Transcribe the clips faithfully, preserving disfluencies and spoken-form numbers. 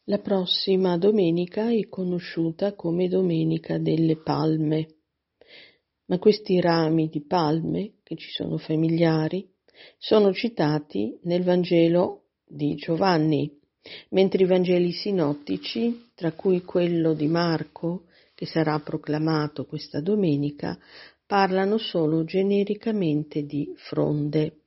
La prossima domenica è conosciuta come Domenica delle Palme, ma questi rami di palme, che ci sono familiari, sono citati nel Vangelo di Giovanni, mentre i Vangeli sinottici, tra cui quello di Marco, che sarà proclamato questa domenica, parlano solo genericamente di fronde.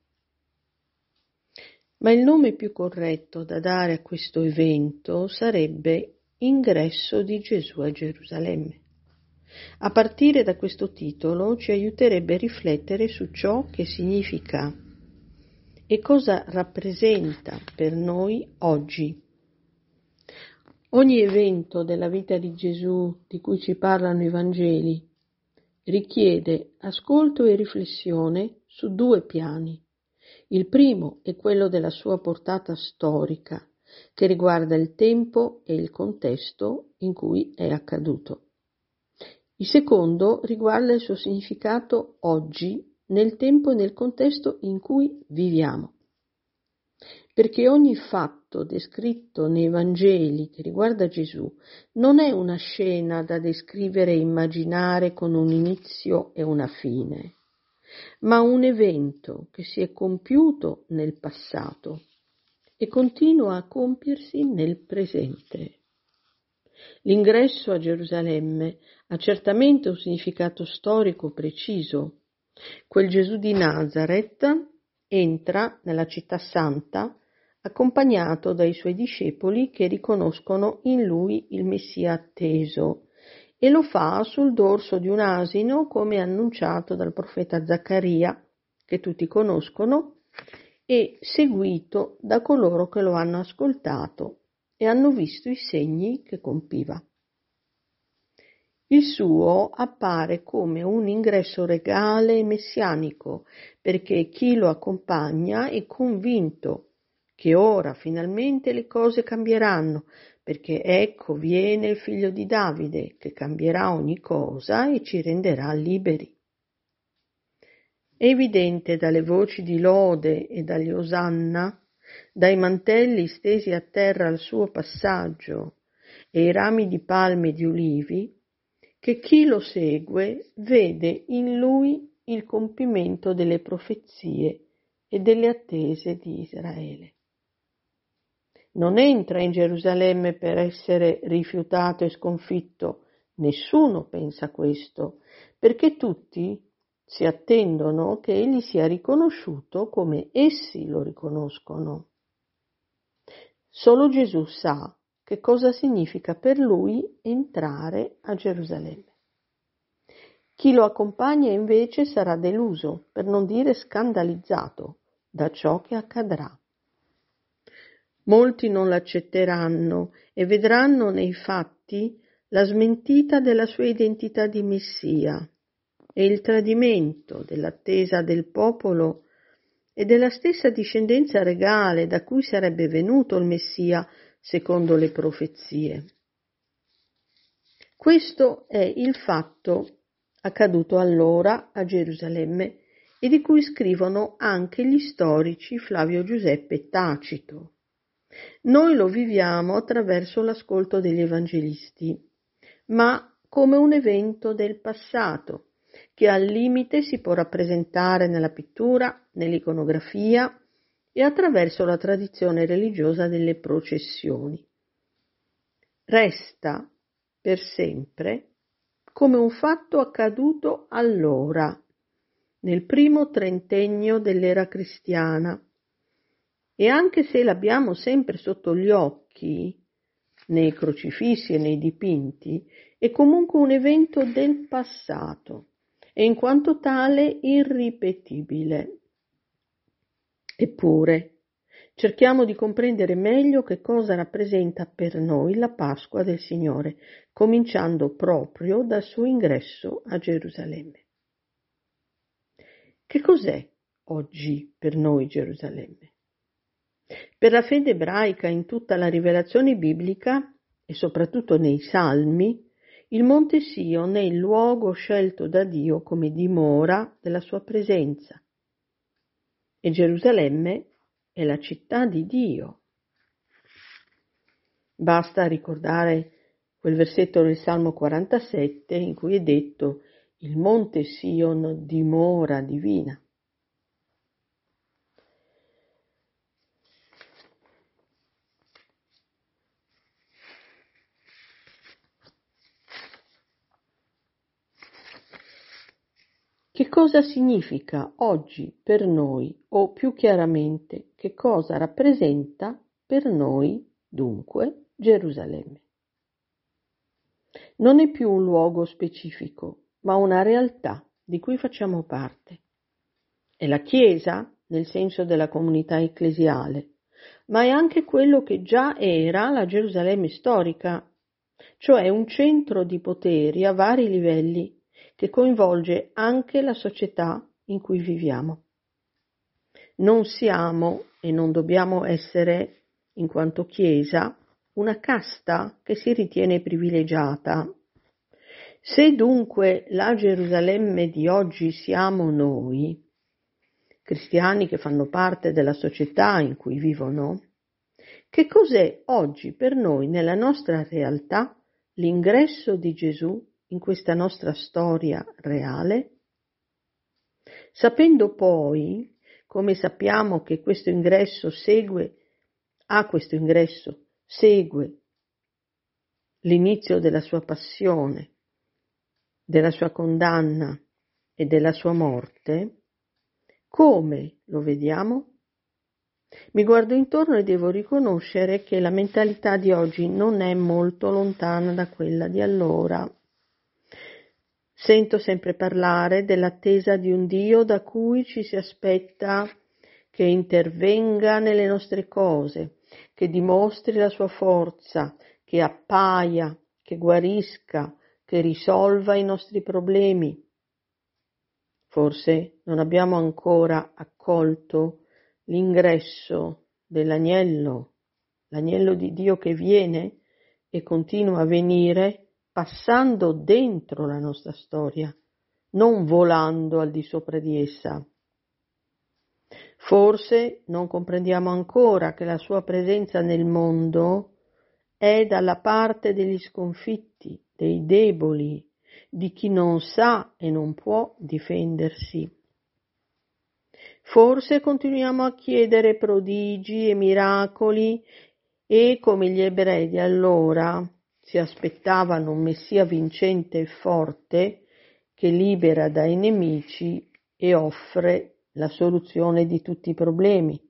Ma il nome più corretto da dare a questo evento sarebbe Ingresso di Gesù a Gerusalemme. A partire da questo titolo ci aiuterebbe a riflettere su ciò che significa e cosa rappresenta per noi oggi. Ogni evento della vita di Gesù di cui ci parlano i Vangeli richiede ascolto e riflessione su due piani. Il primo è quello della sua portata storica, che riguarda il tempo e il contesto in cui è accaduto. Il secondo riguarda il suo significato oggi, nel tempo e nel contesto in cui viviamo. Perché ogni fatto descritto nei Vangeli che riguarda Gesù non è una scena da descrivere e immaginare con un inizio e una fine, ma un evento che si è compiuto nel passato e continua a compiersi nel presente. L'ingresso a Gerusalemme ha certamente un significato storico preciso. Quel Gesù di Nazareth entra nella città santa accompagnato dai suoi discepoli che riconoscono in lui il Messia atteso, e lo fa sul dorso di un asino, come annunciato dal profeta Zaccaria, che tutti conoscono, e seguito da coloro che lo hanno ascoltato e hanno visto i segni che compiva. Il suo appare come un ingresso regale e messianico, perché chi lo accompagna è convinto che ora finalmente le cose cambieranno, perché ecco viene il figlio di Davide, che cambierà ogni cosa e ci renderà liberi. È evidente dalle voci di lode e dagli osanna, dai mantelli stesi a terra al suo passaggio e i rami di palme e di ulivi, che chi lo segue vede in lui il compimento delle profezie e delle attese di Israele. Non entra in Gerusalemme per essere rifiutato e sconfitto, nessuno pensa questo, perché tutti si attendono che egli sia riconosciuto come essi lo riconoscono. Solo Gesù sa che cosa significa per lui entrare a Gerusalemme. Chi lo accompagna invece sarà deluso, per non dire scandalizzato, da ciò che accadrà. Molti non l'accetteranno e vedranno nei fatti la smentita della sua identità di Messia e il tradimento dell'attesa del popolo e della stessa discendenza regale da cui sarebbe venuto il Messia secondo le profezie. Questo è il fatto accaduto allora a Gerusalemme e di cui scrivono anche gli storici Flavio Giuseppe e Tacito. Noi lo viviamo attraverso l'ascolto degli evangelisti, ma come un evento del passato, che al limite si può rappresentare nella pittura, nell'iconografia e attraverso la tradizione religiosa delle processioni. Resta per sempre come un fatto accaduto allora, nel primo trentennio dell'era cristiana, e anche se l'abbiamo sempre sotto gli occhi, nei crocifissi e nei dipinti, è comunque un evento del passato e in quanto tale irripetibile. Eppure, cerchiamo di comprendere meglio che cosa rappresenta per noi la Pasqua del Signore, cominciando proprio dal suo ingresso a Gerusalemme. Che cos'è oggi per noi Gerusalemme? Per la fede ebraica in tutta la rivelazione biblica e soprattutto nei Salmi, il Monte Sion è il luogo scelto da Dio come dimora della sua presenza e Gerusalemme è la città di Dio. Basta ricordare quel versetto del Salmo quarantasette in cui è detto: il monte Sion dimora divina. Che cosa significa oggi per noi, o più chiaramente, che cosa rappresenta per noi, dunque, Gerusalemme? Non è più un luogo specifico, ma una realtà di cui facciamo parte. È la Chiesa, nel senso della comunità ecclesiale, ma è anche quello che già era la Gerusalemme storica, cioè un centro di poteri a vari livelli che coinvolge anche la società in cui viviamo. Non siamo e non dobbiamo essere, in quanto Chiesa, una casta che si ritiene privilegiata. Se dunque la Gerusalemme di oggi siamo noi, cristiani che fanno parte della società in cui vivono, che cos'è oggi per noi nella nostra realtà l'ingresso di Gesù in questa nostra storia reale? Sapendo poi, come sappiamo che questo ingresso segue, a questo ingresso segue l'inizio della sua passione, della sua condanna e della sua morte, come lo vediamo? Mi guardo intorno e devo riconoscere che la mentalità di oggi non è molto lontana da quella di allora. Sento sempre parlare dell'attesa di un Dio da cui ci si aspetta che intervenga nelle nostre cose, che dimostri la sua forza, che appaia, che guarisca, che risolva i nostri problemi. Forse non abbiamo ancora accolto l'ingresso dell'agnello, l'agnello di Dio che viene e continua a venire passando dentro la nostra storia, non volando al di sopra di essa. Forse non comprendiamo ancora che la sua presenza nel mondo è dalla parte degli sconfitti, dei deboli, di chi non sa e non può difendersi. Forse continuiamo a chiedere prodigi e miracoli e, come gli ebrei di allora, si aspettavano un Messia vincente e forte che libera dai nemici e offre la soluzione di tutti i problemi.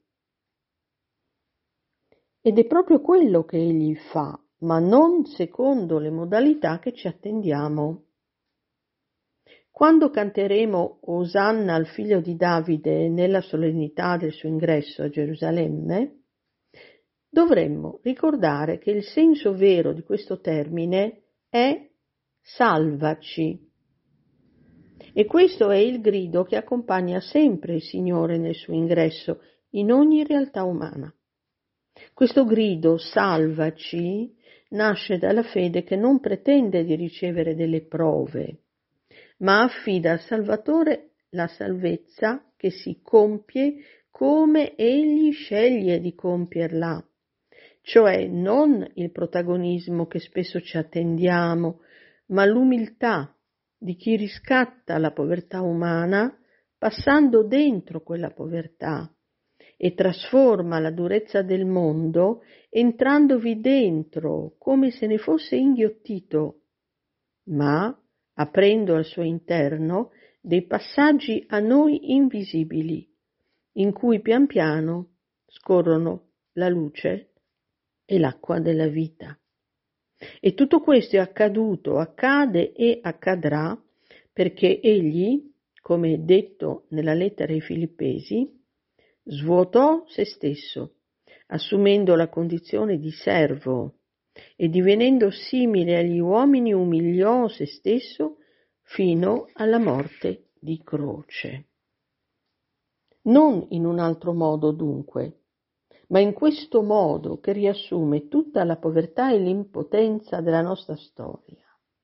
Ed è proprio quello che egli fa, ma non secondo le modalità che ci attendiamo. Quando canteremo Osanna al figlio di Davide nella solennità del suo ingresso a Gerusalemme, dovremmo ricordare che il senso vero di questo termine è salvaci. E questo è il grido che accompagna sempre il Signore nel suo ingresso in ogni realtà umana. Questo grido, salvaci, nasce dalla fede che non pretende di ricevere delle prove, ma affida al Salvatore la salvezza che si compie come Egli sceglie di compierla, cioè non il protagonismo che spesso ci attendiamo, ma l'umiltà di chi riscatta la povertà umana passando dentro quella povertà e trasforma la durezza del mondo entrandovi dentro come se ne fosse inghiottito, ma aprendo al suo interno dei passaggi a noi invisibili, in cui pian piano scorrono la luce e l'acqua della vita. E tutto questo è accaduto, accade e accadrà perché egli, come è detto nella lettera ai Filippesi, svuotò se stesso, assumendo la condizione di servo e divenendo simile agli uomini umiliò se stesso fino alla morte di croce. Non in un altro modo dunque, ma in questo modo che riassume tutta la povertà e l'impotenza della nostra storia.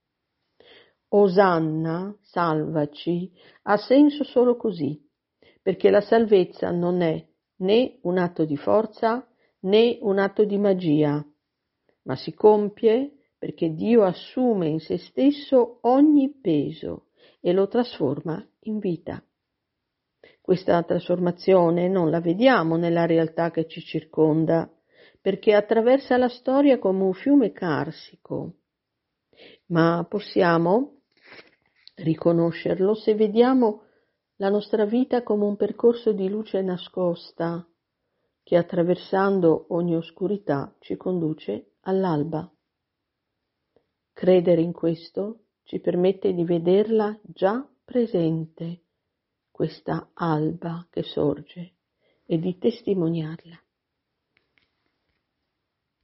Osanna, salvaci, ha senso solo così, perché la salvezza non è né un atto di forza né un atto di magia, ma si compie perché Dio assume in se stesso ogni peso e lo trasforma in vita. Questa trasformazione non la vediamo nella realtà che ci circonda, perché attraversa la storia come un fiume carsico, ma possiamo riconoscerlo se vediamo la nostra vita come un percorso di luce nascosta che attraversando ogni oscurità ci conduce all'alba. Credere in questo ci permette di vederla già presente, questa alba che sorge, e di testimoniarla.